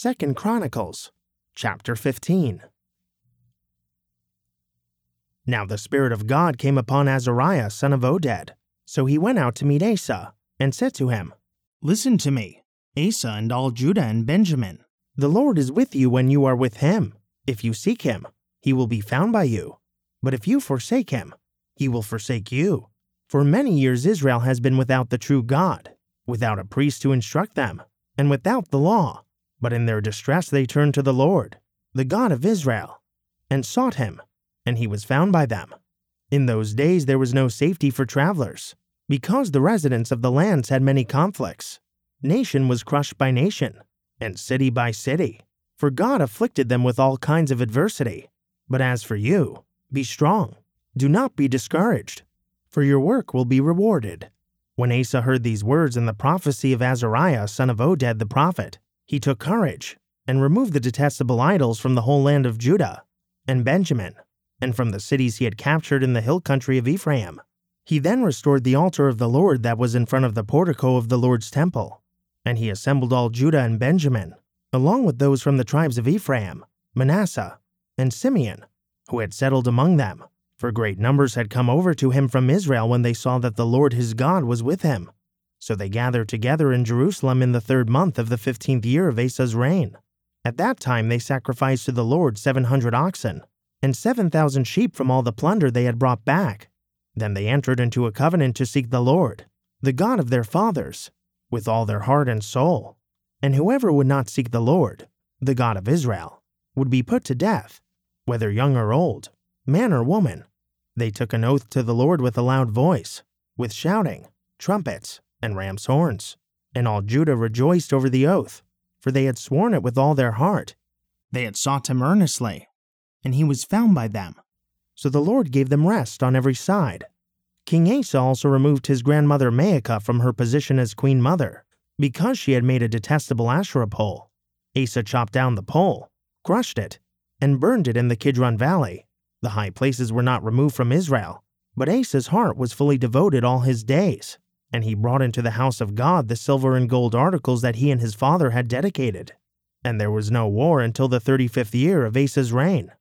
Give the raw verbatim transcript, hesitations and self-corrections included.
Second Chronicles, chapter fifteen. Now the Spirit of God came upon Azariah son of Oded. So he went out to meet Asa, and said to him, Listen to me, Asa and all Judah and Benjamin. The Lord is with you when you are with him. If you seek him, he will be found by you. But if you forsake him, he will forsake you. For many years Israel has been without the true God, without a priest to instruct them, and without the law. But in their distress they turned to the Lord, the God of Israel, and sought him, and he was found by them. In those days there was no safety for travelers, because the residents of the lands had many conflicts. Nation was crushed by nation, and city by city, for God afflicted them with all kinds of adversity. But as for you, be strong, do not be discouraged, for your work will be rewarded. When Asa heard these words and the prophecy of Azariah son of Oded the prophet, he took courage, and removed the detestable idols from the whole land of Judah and Benjamin, and from the cities he had captured in the hill country of Ephraim. He then restored the altar of the Lord that was in front of the portico of the Lord's temple, and he assembled all Judah and Benjamin, along with those from the tribes of Ephraim, Manasseh, and Simeon, who had settled among them, for great numbers had come over to him from Israel when they saw that the Lord his God was with him. So they gathered together in Jerusalem in the third month of the fifteenth year of Asa's reign. At that time they sacrificed to the Lord seven hundred oxen, and seven thousand sheep from all the plunder they had brought back. Then they entered into a covenant to seek the Lord, the God of their fathers, with all their heart and soul. And whoever would not seek the Lord, the God of Israel, would be put to death, whether young or old, man or woman. They took an oath to the Lord with a loud voice, with shouting, trumpets, and ram's horns. And all Judah rejoiced over the oath, for they had sworn it with all their heart. They had sought him earnestly, and he was found by them. So the Lord gave them rest on every side. King Asa also removed his grandmother Maacah from her position as queen mother, because she had made a detestable Asherah pole. Asa chopped down the pole, crushed it, and burned it in the Kidron Valley. The high places were not removed from Israel, but Asa's heart was fully devoted all his days, and he brought into the house of God the silver and gold articles that he and his father had dedicated. And there was no war until the thirty-fifth year of Asa's reign.